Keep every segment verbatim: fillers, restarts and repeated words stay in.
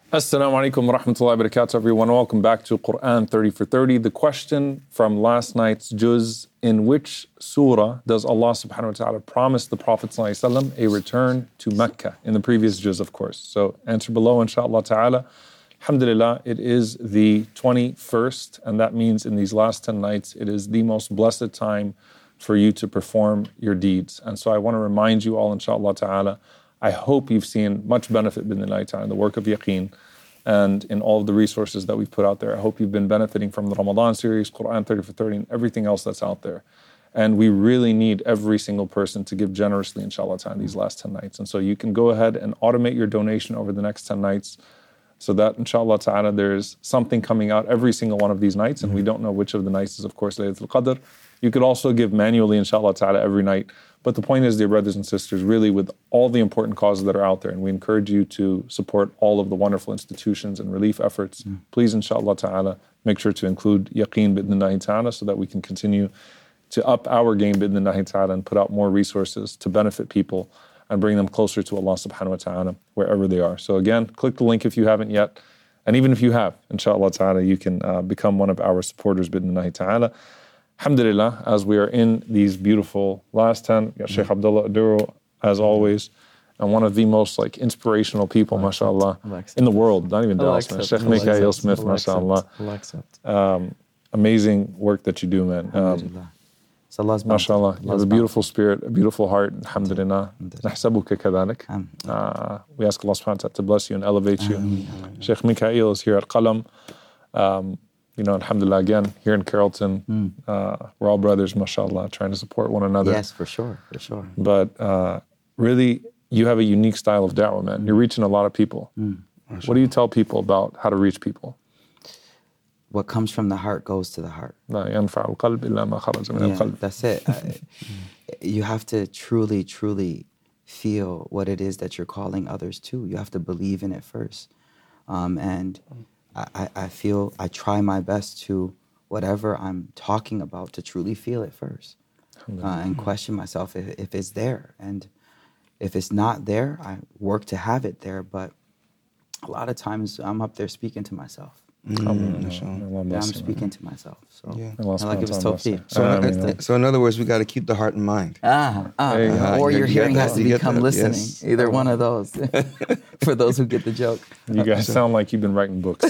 Assalamu alaikum wa rahmatullahi wa barakatuh, everyone. Welcome back to Quran thirty for thirty. The question from last night's juz: in which surah does Allah subhanahu wa ta'ala promise the Prophet sallallahu alaihi wasallam a return to Mecca? In the previous juz, of course. So answer below, inshallah ta'ala. Alhamdulillah, it is the twenty-first, and that means in these last ten nights, it is the most blessed time for you to perform your deeds. And so I want to remind you all, inshallah ta'ala, I hope you've seen much benefit bidhnillahi ta'ala in the work of Yaqeen and in all of the resources that we've put out there. I hope you've been benefiting from the Ramadan series, Quran thirty for thirty, and everything else that's out there. And we really need every single person to give generously, inshallah ta'ala, these last ten nights. And so you can go ahead and automate your donation over the next ten nights so that, inshallah ta'ala, there's something coming out every single one of these nights. And we don't know which of the nights is, of course, Laylatul Qadr. You could also give manually, inshallah ta'ala, every night. But the point is, dear brothers and sisters, really with all the important causes that are out there, and we encourage you to support all of the wonderful institutions and relief efforts, mm. please, inshallah ta'ala, make sure to include Yaqeen bidhnillahi ta'ala so that we can continue to up our game bidhnillahi ta'ala and put out more resources to benefit people and bring them closer to Allah subhanahu wa ta'ala wherever they are. So again, click the link if you haven't yet. And even if you have, inshallah ta'ala, you can uh, become one of our supporters bidhnillahi ta'ala. Alhamdulillah, as we are in these beautiful last ten, yeah, Sheikh Abdullah Aduro, as always, and one of the most like inspirational people, mashallah, in the world, not even Dallas, man. Sheikh Mikael Smith, mashallah. Um, amazing work that you do, man. Um, mashallah, you have a beautiful spirit, a beautiful heart, alhamdulillah. نحسبك كذلك. Uh, we ask Allah subhanahu wa ta'ala to bless you and elevate you. Sheikh Mikael is here at Qalam. Um, You know, alhamdulillah, again, here in Carrollton, mm. uh, we're all brothers, mashallah, trying to support one another. Yes, for sure, for sure. But uh, really, you have a unique style of da'wah, man. You're reaching a lot of people. Mm. What do you tell people about how to reach people? What comes from the heart goes to the heart. Yeah, that's it. uh, you have to truly, truly feel what it is that you're calling others to. You have to believe in it first. Um, and... I, I feel I try my best to whatever I'm talking about to truly feel it first uh, and question myself if, if it's there. And if it's not there, I work to have it there. But a lot of times I'm up there speaking to myself. Mm. Yeah, I'm speaking to myself. So yeah. I like it was tawfiq. So, uh, so in other words, we got to keep the heart in mind. Ah, ah, uh, or your hearing has to become listening. Yes. Either one of those. For those who get the joke. You guys sound like you've been writing books.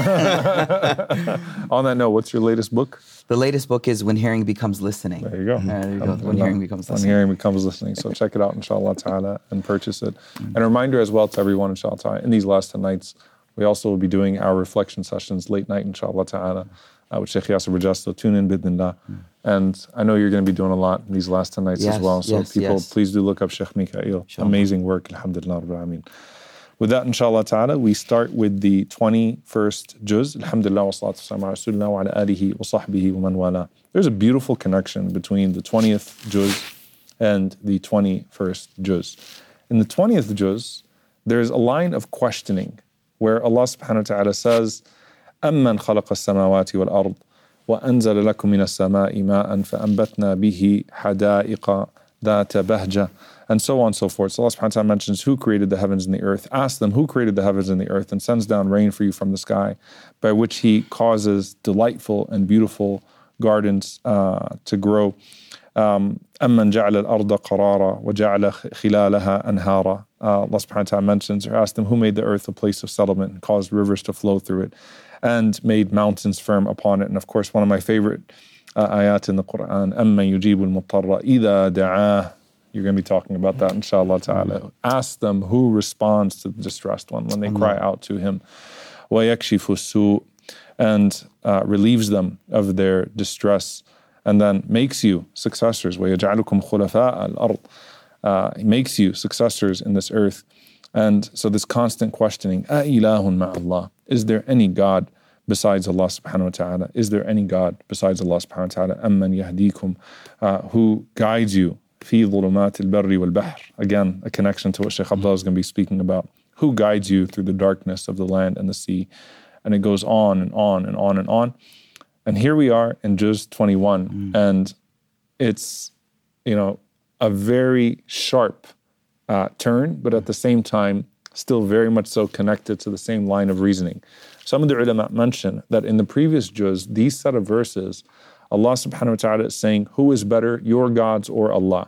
On that note, what's your latest book? The latest book is When Hearing Becomes Listening. There you go. There you go. When Hearing Becomes Listening. When Hearing Becomes Listening. So check it out, inshallah ta'ala, and purchase it. Mm-hmm. And a reminder as well to everyone, inshallah ta'ala, in these last ten nights, we also will be doing our reflection sessions late night, inshallah ta'ala, uh, with Sheikh Yasser Bajasto. Tune in, bidhnillah. Mm. And I know you're going to be doing a lot in these last ten nights yes, as well. So yes, people, yes. please do look up Sheikh Mikael. Amazing work, alhamdulillah, rabbil alameen. With that, inshallah ta'ala, we start with the twenty-first juz. Alhamdulillah wa salatu wa salam ala rasulillah wa ala alihi wa sahbihi wa man wala. There's a beautiful connection between the twentieth juz and the twenty-first juz. In the twentieth juz, there's a line of questioning where Allah subhanahu wa ta'ala says, أَمَّنْ خَلَقَ السَّمَاوَاتِ وَالْأَرْضِ وَأَنزَلَ لَكُم مِّنَ السَّمَاءِ مَاءً فَأَنبَتْنَا بِهِ حَدَائِقَ ذَاتَ بَهْجَةٍ, and so on and so forth. So Allah subhanahu wa ta'ala mentions who created the heavens and the earth. Ask them who created the heavens and the earth and sends down rain for you from the sky, by which He causes delightful and beautiful gardens uh, to grow. Um, أَمَّنْ جَعَلَ الْأَرْضَ قَرَارًا وَجَعَلَ خِلَالَهَا أَنْهَارًا. Uh, Allah subhanahu wa ta'ala mentions or asked them who made the earth a place of settlement and caused rivers to flow through it and made mountains firm upon it. And of course, one of my favorite uh, ayat in the Quran, أَمَّنْ يُجِيبُ الْمُضْطَرَّ إِذَا دَعَاهُ. You're going to be talking about that, inshallah ta'ala. Ask them who responds to the distressed one when they cry out to Him. وَيَكْشِفُ السُّوءَ, and uh, relieves them of their distress, and then makes you successors. وَيَجْعَلُكُمْ خُلَفَاءَ الْأَرْضِ. Uh, he makes you successors in this earth. And so this constant questioning, أَإِلَهٌ مَعَ اللَّهِ. Is there any God besides Allah subhanahu wa ta'ala? Is there any God besides Allah subhanahu wa ta'ala? أَمَّنْ يَهْدِيكُمْ, uh, who guides you فِي ظُلُمَاتِ الْبَرِّ وَالْبَحْرِ. Again, a connection to what Shaykh Abdullah is going to be speaking about. Who guides you through the darkness of the land and the sea? And it goes on and on and on and on. And here we are in Juz twenty-one, mm. and it's, you know, a very sharp uh, turn, but at the same time, still very much so connected to the same line of reasoning. Some of the ulama mention that in the previous juz, these set of verses, Allah subhanahu wa ta'ala is saying, who is better, your gods or Allah?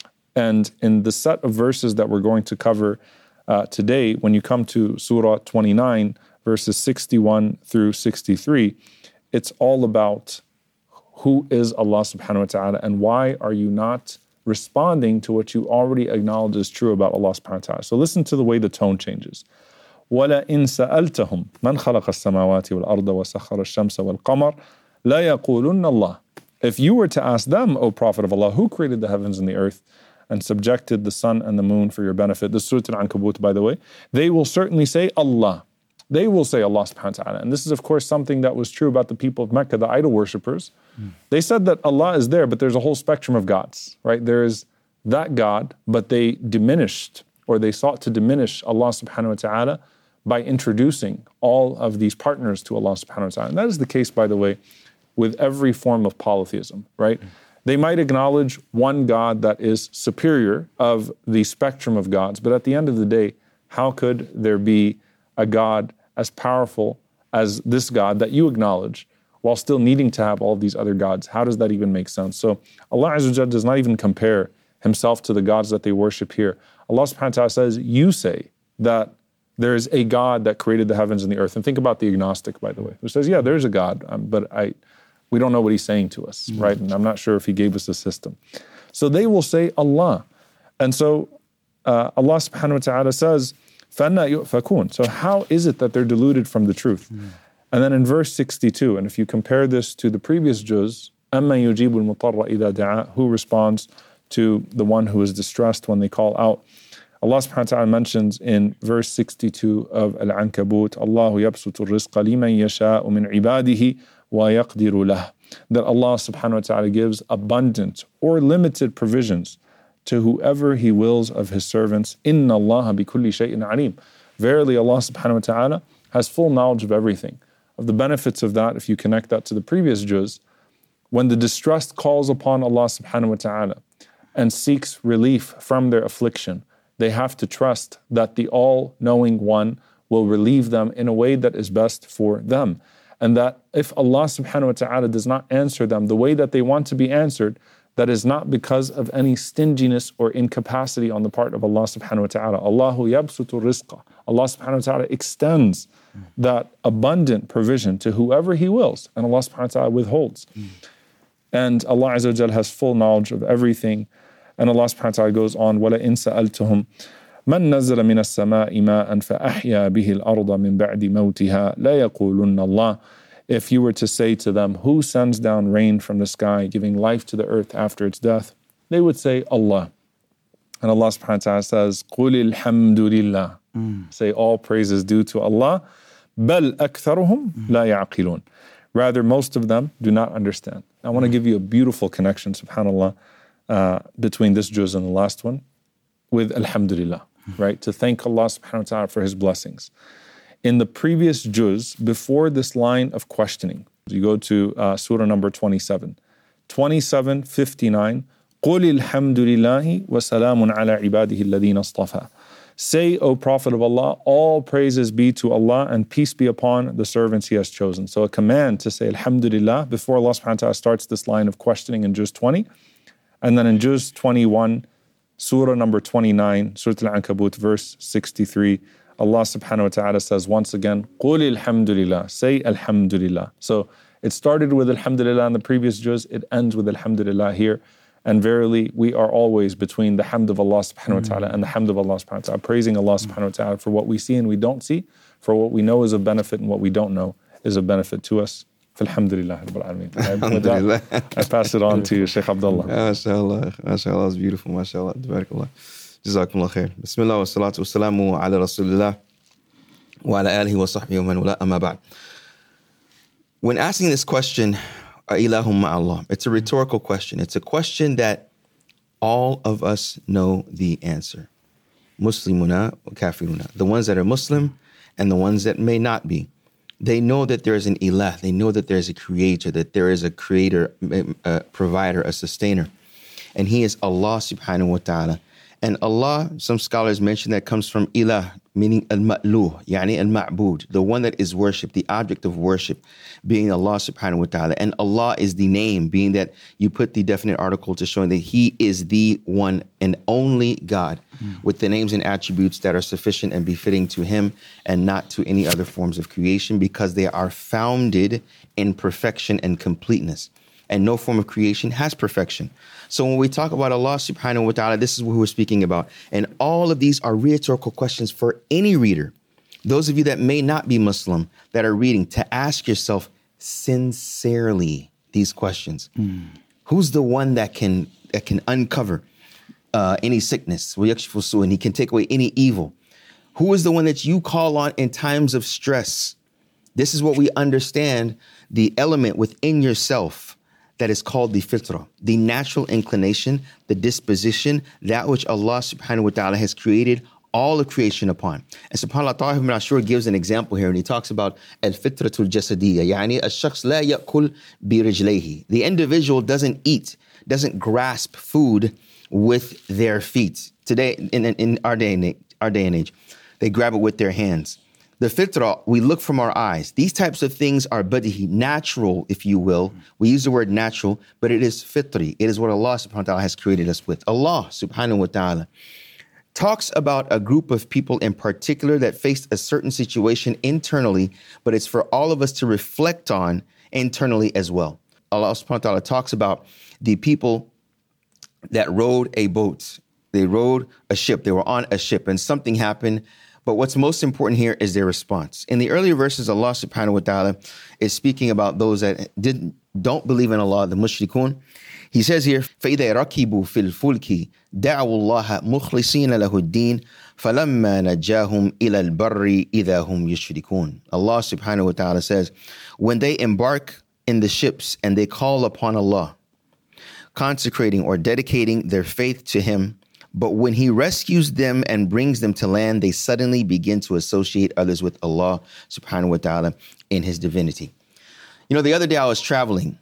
And in the set of verses that we're going to cover uh, today, when you come to Surah twenty-nine, verses sixty-one through sixty-three, it's all about who is Allah subhanahu wa ta'ala and why are you not responding to what you already acknowledge is true about Allah subhanahu wa ta'ala. So listen to the way the tone changes. وَلَئِن سَأَلْتَهُمْ مَنْ خَلَقَ السَّمَاوَاتِ وَالْأَرْضَ وَسَخَّرَ الشَّمْسَ وَالْقَمَرَ لَيَقُولُنَّ اللَّهِ. If you were to ask them, O Prophet of Allah, who created the heavens and the earth and subjected the sun and the moon for your benefit, this is Surah Al-Ankabut, by the way, they will certainly say Allah. They will say Allah subhanahu wa ta'ala. And this is, of course, something that was true about the people of Mecca, the idol worshippers. Mm. They said that Allah is there, but there's a whole spectrum of gods, right? There is that God, but they diminished, or they sought to diminish Allah subhanahu wa ta'ala by introducing all of these partners to Allah subhanahu wa ta'ala. And that is the case, by the way, with every form of polytheism, right? Mm. They might acknowledge one God that is superior of the spectrum of gods, but at the end of the day, how could there be a God as powerful as this God that you acknowledge while still needing to have all of these other gods? How does that even make sense? So Allah Azza wa Jalla does not even compare himself to the gods that they worship here. Allah subhanahu wa ta'ala says, you say that there is a God that created the heavens and the earth. And think about the agnostic, by the way, who says, yeah, there's a God, um, but I, we don't know what he's saying to us, mm-hmm. right? And I'm not sure if he gave us a system. So they will say Allah. And so uh, Allah subhanahu wa ta'ala says, فَأَنَّا يُؤْفَكُونَ. So how is it that they're deluded from the truth? Mm. And then in verse sixty-two, and if you compare this to the previous juz, أَمَّا يُجِيبُ الْمُضْطَرَّ إِذَا دَعَاهُ, who responds to the one who is distressed when they call out? Allah subhanahu wa ta'ala mentions in verse sixty-two of Al-Ankabut, اللَّهُ يَبْسُطُ الرِّزْقَ لِمَنْ يَشَاءُ مِنْ عِبَادِهِ وَيَقْدِرُ لَهُ. That Allah subhanahu wa ta'ala gives abundant or limited provisions to whoever he wills of his servants. Inna Allah bi kulli shay'in alim. Verily Allah subhanahu wa ta'ala has full knowledge of everything. Of the benefits of that, if you connect that to the previous juz, when the distressed calls upon Allah subhanahu wa ta'ala and seeks relief from their affliction, they have to trust that the all-knowing one will relieve them in a way that is best for them. And that if Allah subhanahu wa ta'ala does not answer them the way that they want to be answered, that is not because of any stinginess or incapacity on the part of Allah subhanahu wa ta'ala. Allahu yabsutu rizqa. Allah subhanahu wa ta'ala extends that abundant provision to whoever he wills, and Allah subhanahu wa ta'ala withholds. Mm. And Allah Azza wa Jal has full knowledge of everything. And Allah subhanahu wa ta'ala goes on, وَلَئِن سَأَلْتُهُمْ مَنْ نَزَّلَ مِنَ السَّمَاءِ مَاءً فَأَحْيَا بِهِ الْأَرْضَ مِنْ بَعْدِ مَوْتِهَا لَيَقُولُنَّ اللَّهُ. If you were to say to them, who sends down rain from the sky, giving life to the earth after its death? They would say, Allah. And Allah subhanahu wa ta'ala says, قُلِ الْحَمْدُ لِلَّهِ. Mm. Say, all praise is due to Allah. بَلْ أَكْثَرُهُمْ لَا يَعْقِلُونَ. Rather, most of them do not understand. I want to give you a beautiful connection, subhanAllah, uh, between this juz and the last one, with Alhamdulillah, right? To thank Allah subhanahu wa ta'ala for his blessings. In the previous juz, before this line of questioning, you go to uh, surah number twenty-seven. twenty-seven fifty-nine, قُلِ الْحَمْدُ لِلَّهِ وَسَلَامٌ عَلَى عِبَادِهِ الَّذِينَ اصْطَفَى. Say, O Prophet of Allah, all praises be to Allah and peace be upon the servants he has chosen. So a command to say Alhamdulillah before Allah subhanahu wa ta'ala starts this line of questioning in juz twenty. And then in juz twenty-one, surah number twenty-nine, Surah Al-Ankabut, verse sixty-three, Allah subhanahu wa ta'ala says once again, قُلِ الْحَمْدُلillah. Say Alhamdulillah. So it started with Alhamdulillah in the previous juz, it ends with Alhamdulillah here. And verily, we are always between the hamd of Allah subhanahu wa ta'ala and the hamd of Allah subhanahu wa ta'ala, praising Allah subhanahu wa ta'ala for what we see and we don't see, for what we know is of benefit and what we don't know is of benefit to us. Alhamdulillah Rabbil Alameen. With that, I pass it on to Shaykh Abdullah. MashaAllah, MashaAllah, it's beautiful, MashaAllah, Tabarakallah. Jazakumullah khair. Bismillah wa salatu wa salamu ala Rasulillah wa ala alihi wa sahbihi wa man wala amma ba'd. When asking this question, Ilahum ma'allah, it's a rhetorical question. It's a question that all of us know the answer. Muslimuna wa kafiruna. The ones that are Muslim and the ones that may not be. They know that there is an ilah. They know that there is a creator, that there is a creator, a provider, a sustainer. And he is Allah subhanahu wa ta'ala. And Allah, some scholars mention that comes from ilah, meaning al-ma'luh, yani al-ma'bud, the one that is worshipped, the object of worship being Allah subhanahu wa ta'ala. And Allah is the name, being that you put the definite article to showing that He is the one and only God mm. with the names and attributes that are sufficient and befitting to Him and not to any other forms of creation, because they are founded in perfection and completeness. And no form of creation has perfection. So when we talk about Allah subhanahu wa ta'ala, this is what we're speaking about. And all of these are rhetorical questions for any reader. Those of you that may not be Muslim that are reading, to ask yourself sincerely these questions. Mm. Who's the one that can that can uncover uh, any sickness? And He can take away any evil. Who is the one that you call on in times of stress? This is what we understand, the element within yourself that is called the fitrah, the natural inclination, the disposition, that which Allah subhanahu wa ta'ala has created all of creation upon. And subhanAllah, Tahir ibn Ashur gives an example here, and he talks about al-fitratul jasadiyya, yani al-shakhs la ya'kul bi rijlayhi. The individual doesn't eat, doesn't grasp food with their feet. Today, in, in our day and age, our day and age, they grab it with their hands. The fitrah, we look from our eyes. These types of things are badihi, natural, if you will. We use the word natural, but it is fitri. It is what Allah subhanahu wa ta'ala has created us with. Allah subhanahu wa ta'ala talks about a group of people in particular that faced a certain situation internally, but it's for all of us to reflect on internally as well. Allah subhanahu wa ta'ala talks about the people that rowed a boat. They rowed a ship. They were on a ship and something happened. But what's most important here is their response. In the earlier verses, Allah subhanahu wa ta'ala is speaking about those that didn't, don't believe in Allah, the mushrikun. He says here, فَإِذَا رَكِبُوا فِي الْفُلْكِ دَعَوُوا اللَّهَ مُخْلِصِينَ لَهُ الدِّينَ فَلَمَّا نَجَّاهُمْ إِلَى الْبَرِّ إِذَا هُمْ يُشْرِكُونَ. Allah subhanahu wa ta'ala says, when they embark in the ships and they call upon Allah, consecrating or dedicating their faith to Him, but when He rescues them and brings them to land, they suddenly begin to associate others with Allah subhanahu wa ta'ala in His divinity. You know, the other day I was traveling,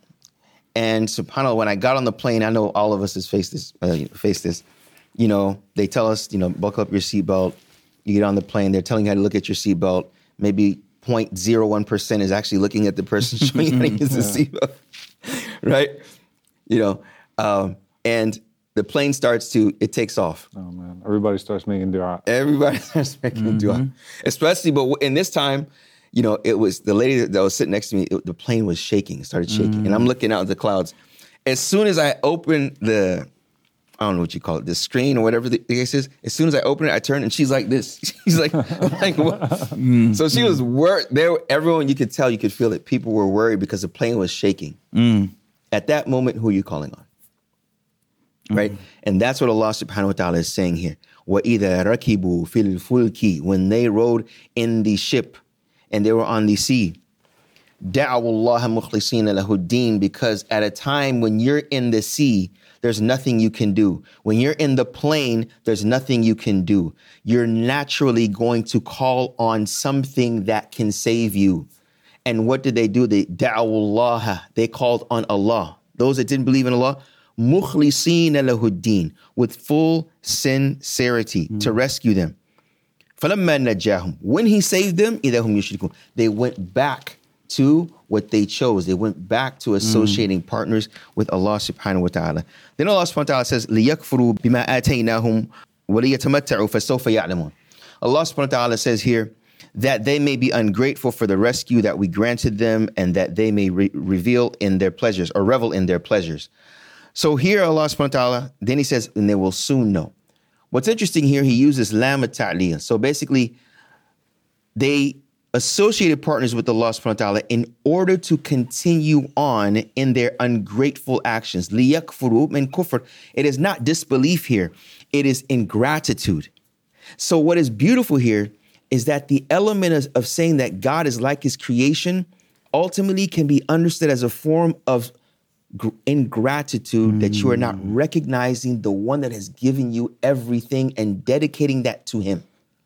and subhanAllah, when I got on the plane, I know all of us has faced this, uh, faced this. You know, they tell us, you know, buckle up your seatbelt. You get on the plane, they're telling you how to look at your seatbelt. Maybe zero point zero one percent is actually looking at the person showing you how to use the seatbelt, right? You know, um, and the plane starts to, it takes off. Oh man, everybody starts making dua. Everybody starts making mm-hmm. dua. Especially, but in this time, you know, it was the lady that was sitting next to me, it, the plane was shaking, started shaking. Mm-hmm. And I'm looking out at the clouds. As soon as I open the, I don't know what you call it, the screen or whatever the case is, as soon as I open it, I turn and she's like this. She's like, like what? Mm-hmm. So she was worried. There, everyone, you could tell, you could feel it. People were worried because the plane was shaking. Mm. At that moment, who are you calling on? Right? Mm-hmm. And that's what Allah subhanahu wa ta'ala is saying here. وَإِذَا رَكِبُوا فِي الْفُلْكِ. When they rode in the ship and they were on the sea. دَعَوُوا اللَّهَ مُخْلِصِينَ لَهُ الدِّينَ. Because at a time when you're in the sea, there's nothing you can do. When you're in the plane, there's nothing you can do. You're naturally going to call on something that can save you. And what did they do? They دَعَوُوا اللَّهَ. They called on Allah. Those that didn't believe in Allah, مُخْلِصِينَ لَهُ الدِّينَ. With full sincerity mm. to rescue them. فَلَمَّا نَجَّاهُمْ. When He saved them, إِذَا هُمْ يُشْرِكُونَ. They went back to what they chose. They went back to associating mm. partners with Allah subhanahu wa ta'ala. Then Allah subhanahu wa ta'ala says, لِيَكْفُرُوا بِمَا آتَيْنَاهُمْ وَلِيَتَمَتَّعُوا فَسَوْفَ يَعْلَمُونَ. Allah subhanahu wa ta'ala says here that they may be ungrateful for the rescue that we granted them and that they may re- reveal in their pleasures or revel in their pleasures. So here Allah subhanahu wa ta'ala, then He says, and they will soon know. What's interesting here, He uses lam at-ta'liyah. So basically, they associated partners with Allah subhanahu wa ta'ala in order to continue on in their ungrateful actions. لِيَكْفُرُوا مِنْ كُفْرٍ. It is not disbelief here. It is ingratitude. So what is beautiful here is that the element of, of saying that God is like His creation ultimately can be understood as a form of ingratitude, mm. that you are not recognizing the one that has given you everything and dedicating that to Him.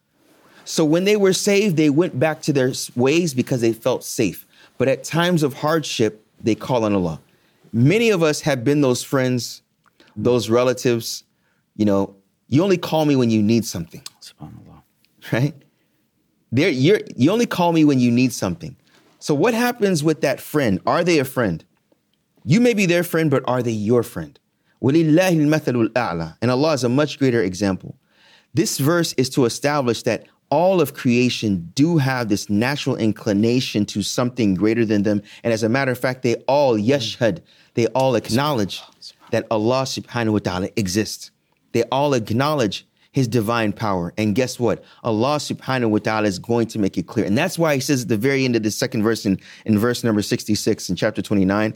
So when they were saved, they went back to their ways because they felt safe. But at times of hardship, they call on Allah. Many of us have been those friends, those relatives. You know, you only call me when you need something. SubhanAllah. Right? They're, you're, you only call me when you need something. So what happens with that friend? Are they a friend? You may be their friend, but are they your friend? وَلِلَّهِ الْمَثَلُ الْأَعْلَى. And Allah is a much greater example. This verse is to establish that all of creation do have this natural inclination to something greater than them. And as a matter of fact, they all yashhad, they all acknowledge that Allah subhanahu wa ta'ala exists. They all acknowledge his divine power. And guess what? Allah subhanahu wa ta'ala is going to make it clear. And that's why he says at the very end of the second verse in, in verse number sixty-six in chapter twenty-nine,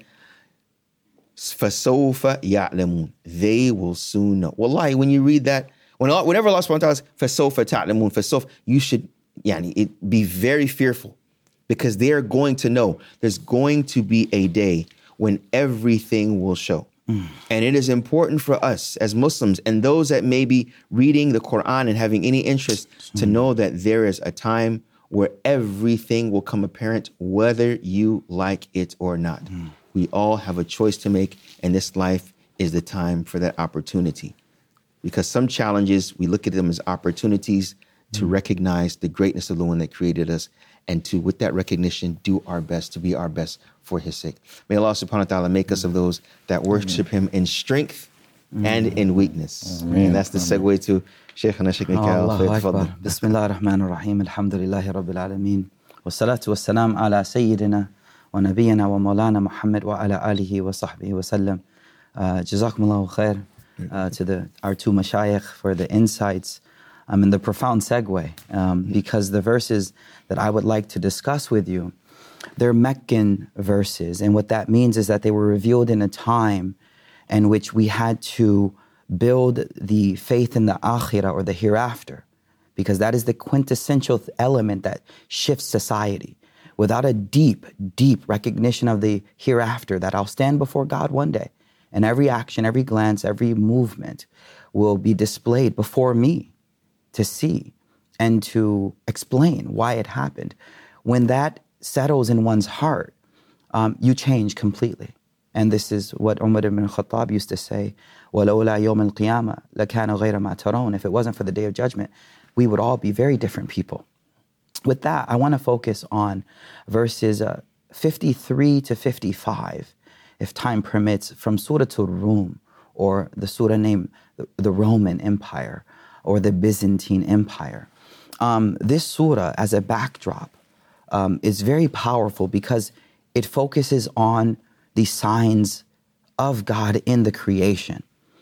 فَسَوْفَ يَعْلَمُونَ. They will soon know. Wallahi, when you read that, when Allah, whenever Allah subhanahu wa ta'ala says, فَسَوْفَ تَعْلَمُونَ, فَسَوْفَ, you should yani, it, be very fearful, because they are going to know. There's going to be a day when everything will show. Mm. And it is important for us as Muslims and those that may be reading the Quran and having any interest mm. to know that there is a time where everything will come apparent, whether you like it or not. Mm. We all have a choice to make, and this life is the time for that opportunity. Because some challenges, we look at them as opportunities to mm. recognize the greatness of the one that created us, and to, with that recognition, do our best, to be our best for his sake. May Allah subhanahu wa ta'ala make us of those that worship him in strength and in weakness. And that's the segue to Shaykhana Shaykh Mikael. Allahu Akbar. Bismillah ar-Rahman ar-Rahim. Alhamdulillahi Rabbil Alameen. Wa salatu wa salam ala Sayyidina wa Nabiyyina wa Maulana Muhammad wa ala alihi wa sahbihi wa sallam. Uh, Jazakumullahu khair uh, to the, our two mashayikh for the insights um, and the profound segue. Um, because the verses that I would like to discuss with you, they're Meccan verses. And what that means is that they were revealed in a time in which we had to build the faith in the akhirah, or the hereafter, because that is the quintessential element that shifts society. Without a deep, deep recognition of the hereafter, that I'll stand before God one day, and every action, every glance, every movement will be displayed before me to see and to explain why it happened. When that settles in one's heart, um, you change completely. And this is what Umar ibn Khattab used to say, وَلَوْلَا يَوْمَ الْقِيَامَةِ لَكَانَ غَيْرَ مَا تَرَوْنَ. If it wasn't for the Day of Judgment, we would all be very different people. With that, I want to focus on verses uh, fifty-three to fifty-five, if time permits, from Surah Ar-Rum, or the surah named the Roman Empire, or the Byzantine Empire. Um, this surah, as a backdrop, um, is very powerful because it focuses on the signs of God in the creation.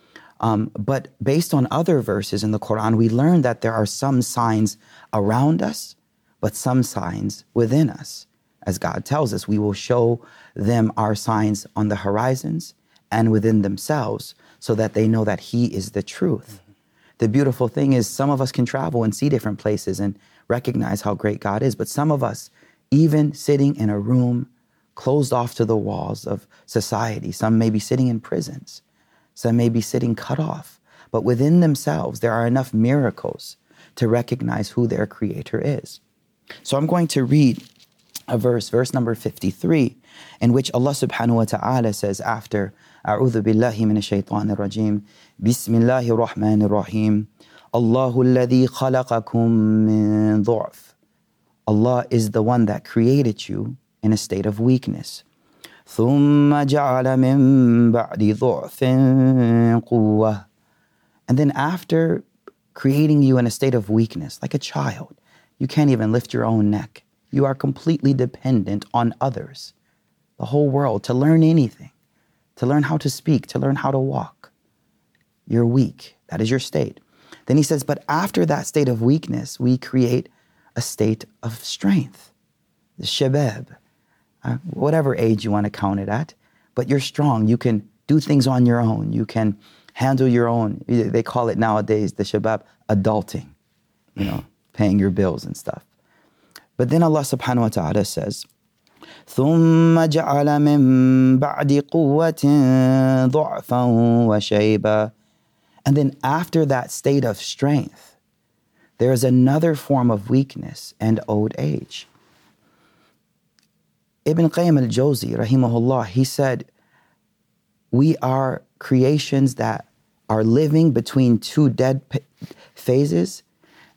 Um, but based on other verses in the Quran, we learn that there are some signs around us, but some signs within us. As God tells us, we will show them our signs on the horizons and within themselves, so that they know that He is the truth. The beautiful thing is, some of us can travel and see different places and recognize how great God is. But some of us, even sitting in a room closed off to the walls of society, some may be sitting in prisons, some may be sitting cut off. But within themselves, there are enough miracles to recognize who their Creator is. So I'm going to read a verse, verse number fifty-three, in which Allah subhanahu wa ta'ala says after, أعوذ بالله من الشيطان الرجيم بسم الله الرحمن الرحيم الله الذي خلقكم من ضعف. Allah is the one that created you in a state of weakness. ثم جعل من بعد ضعف قوة. And then after creating you in a state of weakness, like a child, you can't even lift your own neck. You are completely dependent on others, the whole world, to learn anything, to learn how to speak, to learn how to walk. You're weak. That is your state. Then he says, but after that state of weakness, we create a state of strength, the shabab, uh, whatever age you want to count it at, but you're strong. You can do things on your own. You can handle your own. They call it nowadays, the shabab, adulting, you know, paying your bills and stuff. But then Allah subhanahu wa ta'ala says, ثُمَّ جَعَلَ مِن بَعْدِ قُوَّةٍ ضَعْفًا وَشَيْبًا. And then after that state of strength, there is another form of weakness and old age. Ibn Qayyim al-Jawzi, rahimahullah, he said, we are creations that are living between two dead p- phases,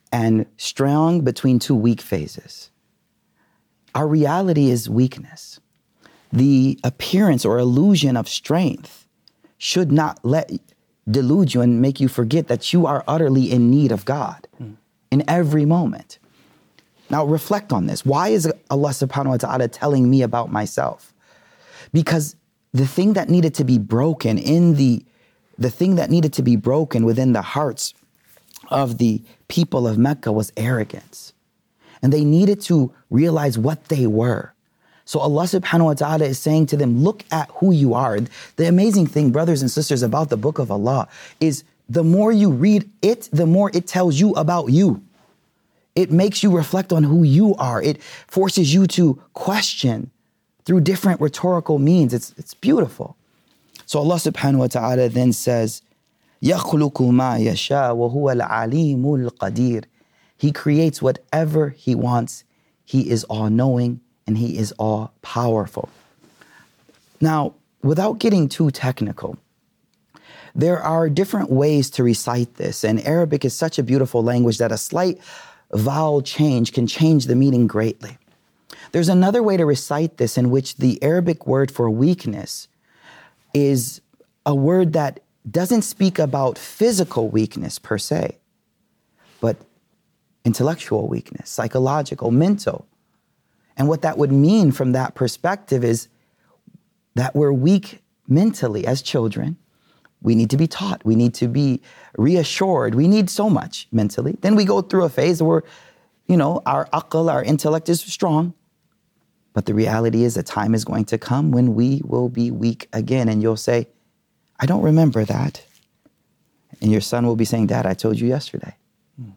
and strong between two weak phases. Our reality is weakness. The appearance or illusion of strength should not let delude you and make you forget that you are utterly in need of God mm. in every moment. Now reflect on this. Why is Allah subhanahu wa ta'ala telling me about myself? Because the thing that needed to be broken in the, the thing that needed to be broken within the hearts of the people of Mecca was arrogance. And they needed to realize what they were. So Allah subhanahu wa ta'ala is saying to them, look at who you are. The amazing thing, brothers and sisters, about the book of Allah is the more you read it, the more it tells you about you. It makes you reflect on who you are. It forces you to question through different rhetorical means. It's, it's beautiful. So Allah subhanahu wa ta'ala then says, يَخْلُقُ مَا يَشَاءُ وَهُوَ الْعَلِيمُ الْقَدِيرُ. He creates whatever He wants. He is all-knowing and He is all-powerful. Now, without getting too technical, there are different ways to recite this, and Arabic is such a beautiful language that a slight vowel change can change the meaning greatly. There's another way to recite this in which the Arabic word for weakness is a word that doesn't speak about physical weakness per se, but intellectual weakness, psychological, mental. And what that would mean from that perspective is that we're weak mentally as children. We need to be taught. We need to be reassured. We need so much mentally. Then we go through a phase where, you know, our aql, our intellect is strong. But the reality is a time is going to come when we will be weak again. And you'll say, I don't remember that. And your son will be saying, Dad, I told you yesterday. Hmm.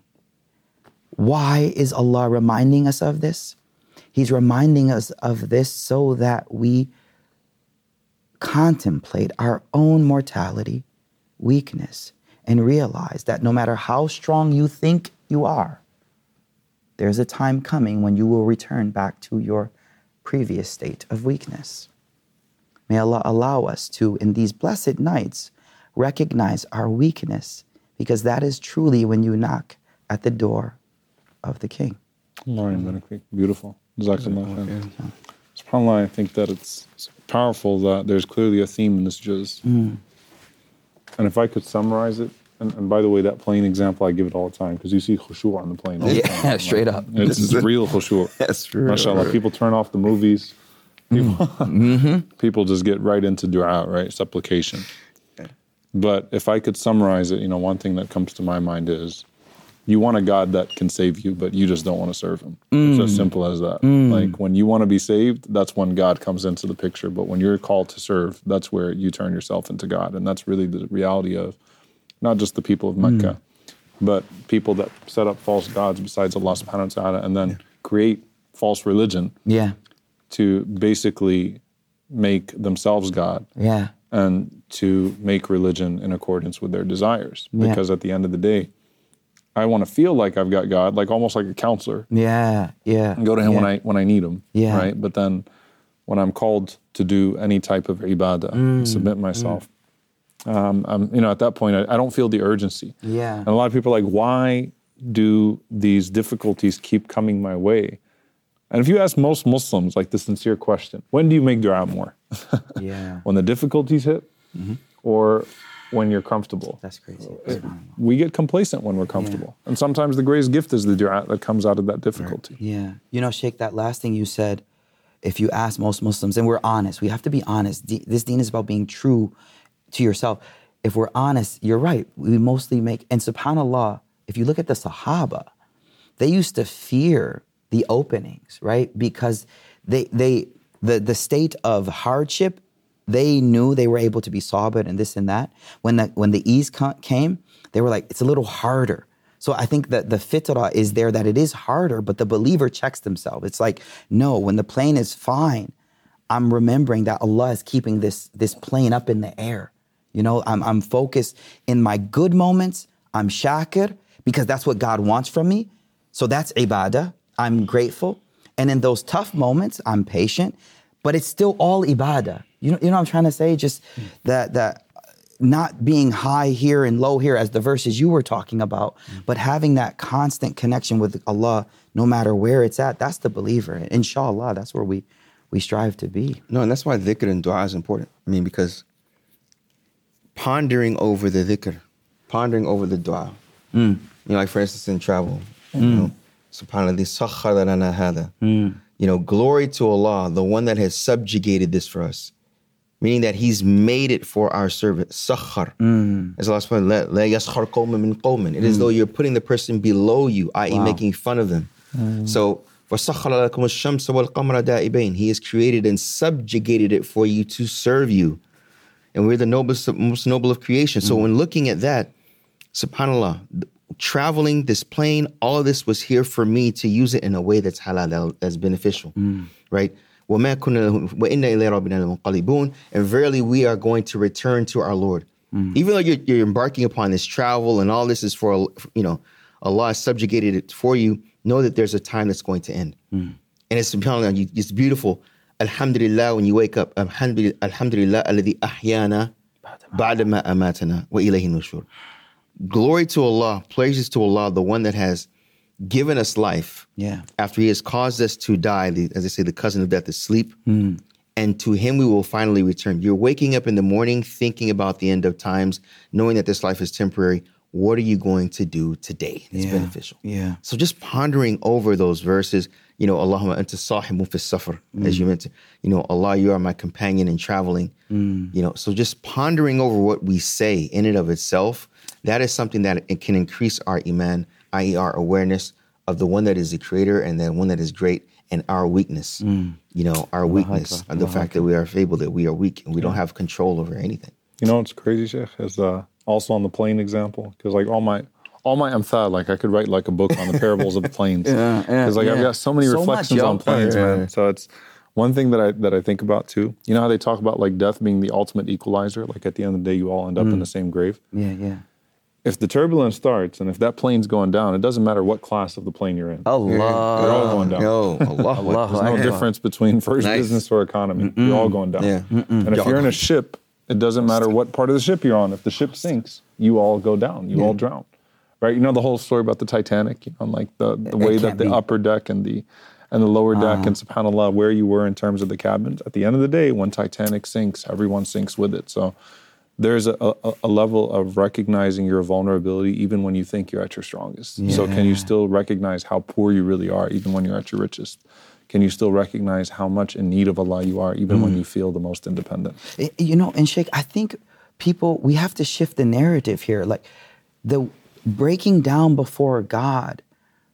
Why is Allah reminding us of this? He's reminding us of this so that we contemplate our own mortality, weakness, and realize that no matter how strong you think you are, there's a time coming when you will return back to your previous state of weakness. May Allah allow us to, in these blessed nights, recognize our weakness, because that is truly when you knock at the door of the King. Beautiful. SubhanAllah, I think that it's powerful that there's clearly a theme in this juz. Mm. And if I could summarize it, and, and by the way, that plane example, I give it all the time, because you see khushu' on the plane all the yeah, time. Yeah, straight up. It's, it's real khushu'. That's true. MashaAllah, people turn off the movies. People, mm-hmm. people just get right into dua, right? Supplication. Okay. But if I could summarize it, you know, one thing that comes to my mind is, you want a God that can save you, but you just don't want to serve Him. Mm. It's as simple as that. Mm. Like when you want to be saved, that's when God comes into the picture. But when you're called to serve, that's where you turn yourself into God. And that's really the reality of not just the people of Mecca, mm. but people that set up false gods besides Allah subhanahu wa ta'ala and then yeah. create false religion yeah. to basically make themselves God. Yeah. And to make religion in accordance with their desires. Yeah. Because at the end of the day, I want to feel like I've got God, like almost like a counselor. Yeah, yeah. And go to Him yeah. when I when I need Him, yeah. right? But then when I'm called to do any type of ibadah, mm. submit myself, mm. um, I'm, you know, at that point, I, I don't feel the urgency. Yeah. And a lot of people are like, why do these difficulties keep coming my way? And if you ask most Muslims, like the sincere question, when do you make dua more? yeah. When the difficulties hit, mm-hmm. or when you're comfortable? That's crazy. We get complacent when we're comfortable. Yeah. And sometimes the greatest gift is the dua that comes out of that difficulty. Yeah. You know, Sheikh, that last thing you said, if you ask most Muslims, and we're honest, we have to be honest. This deen is about being true to yourself. If we're honest, you're right. We mostly make, and subhanAllah, if you look at the Sahaba, they used to fear the openings, right? Because they, they, the, the state of hardship, they knew they were able to be sabr and this and that. When the, when the ease came, they were like, it's a little harder. So I think that the fitrah is there that it is harder, but the believer checks themselves. It's like, no, when the plane is fine, I'm remembering that Allah is keeping this, this plane up in the air. You know, I'm, I'm focused in my good moments. I'm shakir because that's what God wants from me. So that's ibadah. I'm grateful. And in those tough moments, I'm patient, but it's still all ibadah. You know, you know what I'm trying to say? Just that, that not being high here and low here as the verses you were talking about, mm. but having that constant connection with Allah, no matter where it's at, that's the believer. And inshallah, that's where we, we strive to be. No, and that's why dhikr and dua is important. I mean, because pondering over the dhikr, pondering over the dua, mm. you know, like for instance in travel, mm. you know, subhanallah, sakhkhara lana hada. You know, glory to Allah, the one that has subjugated this for us. Meaning that he's made it for our servant. Sakhar. Mm. As Allah subhanahu wa ta'ala, la yaskhar qawman min qawman. It is mm. though you're putting the person below you, that is wow. making fun of them. Mm. So, وَسَخَّرَ لَكُمُ الشَّمْسَ وَالْقَمَرَ دَائِبَيْنِ. He has created and subjugated it for you to serve you. And we're the noblest, most noble of creation. Mm. So when looking at that, subhanAllah, traveling, this plane, all of this was here for me to use it in a way that's halal, that's beneficial, mm. right? وَمَا كُنَّا وَإِنَّا إِلَيْهِ رَبِّنَا لَمُنْقَلِبُونَ. And verily we are going to return to our Lord. Mm. Even though you're, you're embarking upon this travel and all this is for, you know, Allah has subjugated it for you, know that there's a time that's going to end. Mm. And it's, it's beautiful. Alhamdulillah, when you wake up, Alhamdulillah, alladhi ahyana ba'da ma amatana wa ilayhi nushur. Glory to Allah, praises to Allah, the one that has given us life, yeah. after he has caused us to die, the, as I say, the cousin of death is sleep, mm. and to him we will finally return. You're waking up in the morning thinking about the end of times, knowing that this life is temporary. What are you going to do today that's yeah. beneficial? Yeah. So just pondering over those verses, you know, Allahumma anta sahibu fi safar, mm. as you mentioned, you know, Allah, you are my companion in traveling, mm. you know, so just pondering over what we say in and of itself, that is something that it can increase our iman, that is our awareness of the one that is the creator and the one that is great, and our weakness, mm. you know, our weakness, and the fact that we are able, that we are weak and we yeah. don't have control over anything. You know what's crazy, Sheikh, is uh, also on the plane example, because like all my all my amthal, like I could write like a book on the parables of the planes. Yeah, yeah. Because like yeah. I've got so many so reflections on planes, yeah. man. So it's one thing that I that I think about too. You know how they talk about like death being the ultimate equalizer? Like at the end of the day, you all end up mm. in the same grave. Yeah, yeah. If the turbulence starts and if that plane's going down, it doesn't matter what class of the plane you're in. Allah. You're all going down. Yo, Allah. Allah. There's no difference between first nice. business or economy. Mm-mm. You're all going down. Yeah. And if you're in a ship, it doesn't matter what part of the ship you're on. If the ship sinks, you all go down. You yeah. all drown. Right? You know the whole story about the Titanic, you know, like the, the way that the be. upper deck and the and the lower deck uh, and subhanAllah, where you were in terms of the cabins. At the end of the day, when Titanic sinks, everyone sinks with it. So there's a, a, a level of recognizing your vulnerability even when you think you're at your strongest. Yeah. So can you still recognize how poor you really are even when you're at your richest? Can you still recognize how much in need of Allah you are even mm. when you feel the most independent? You know, and Sheikh, I think people, we have to shift the narrative here. Like the breaking down before God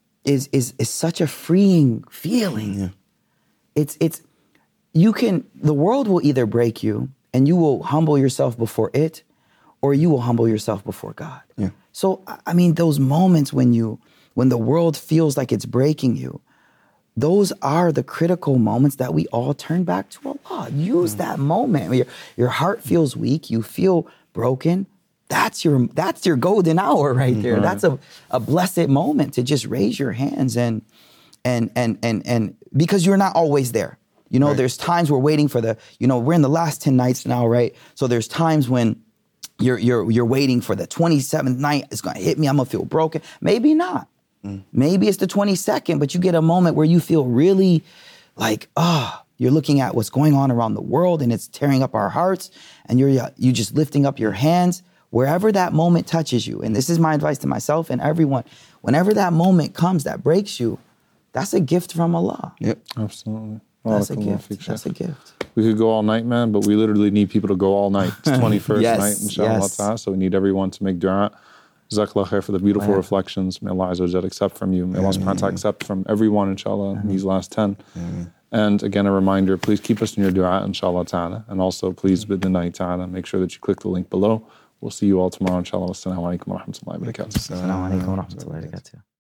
is is is such a freeing feeling. Yeah. It's it's you can the world will either break you and you will humble yourself before it, or you will humble yourself before God. Yeah. So I mean, those moments when you when the world feels like it's breaking you, those are the critical moments that we all turn back to Allah. Use mm. that moment. Your, your heart feels weak, you feel broken. That's your that's your golden hour right there. Right. That's a, a blessed moment to just raise your hands and and and and and because you're not always there. You know, right. there's times we're waiting for the, you know, we're in the last ten nights now, right? So there's times when you're you're you're waiting for the twenty-seventh night, it's gonna hit me, I'm gonna feel broken. Maybe not. Mm. Maybe it's the twenty-second, but you get a moment where you feel really like, ah, oh, you're looking at what's going on around the world and it's tearing up our hearts, and you're you just lifting up your hands. Wherever that moment touches you, and this is my advice to myself and everyone, whenever that moment comes that breaks you, that's a gift from Allah. Yep, absolutely. That's a gift. That's a gift. We could go all night, man, but we literally need people to go all night. It's twenty-first yes, night, inshallah yes. ta'ala, so we need everyone to make dua. Jazakallah khair for the beautiful yeah. reflections. May Allah Azza wa Jal accept from you. May Allah subhanahu wa ta'ala accept from everyone, inshallah, in these last ten. Amen. And again, a reminder, please keep us in your dua, inshallah ta'ala. And also, please, bidnillahi ta'ala, make sure that you click the link below. We'll see you all tomorrow, inshallah. Wassalamu alaikum wa rahmatullahi wa barakatuh. Assalamu alaikum wa rahmatullahi wa barakatuh.